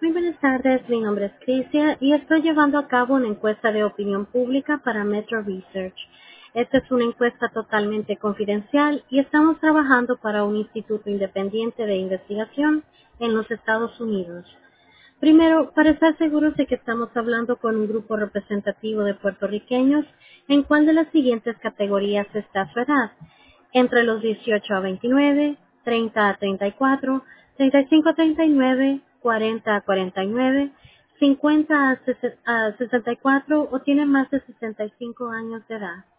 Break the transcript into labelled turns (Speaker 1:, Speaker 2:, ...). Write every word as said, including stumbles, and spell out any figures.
Speaker 1: Muy buenas tardes, mi nombre es Crisia y estoy llevando a cabo una encuesta de opinión pública para Metro Research. Esta es una encuesta totalmente confidencial y estamos trabajando para un instituto independiente de investigación en los Estados Unidos. Primero, para estar seguros de que estamos hablando con un grupo representativo de puertorriqueños, ¿en cuál de las siguientes categorías está su edad? Entre los dieciocho a veintinueve, treinta a treinta y cuatro, treinta y cinco a treinta y nueve, cuarenta a cuarenta y nueve, cincuenta a sesenta y cuatro o tiene más de sesenta y cinco años de edad.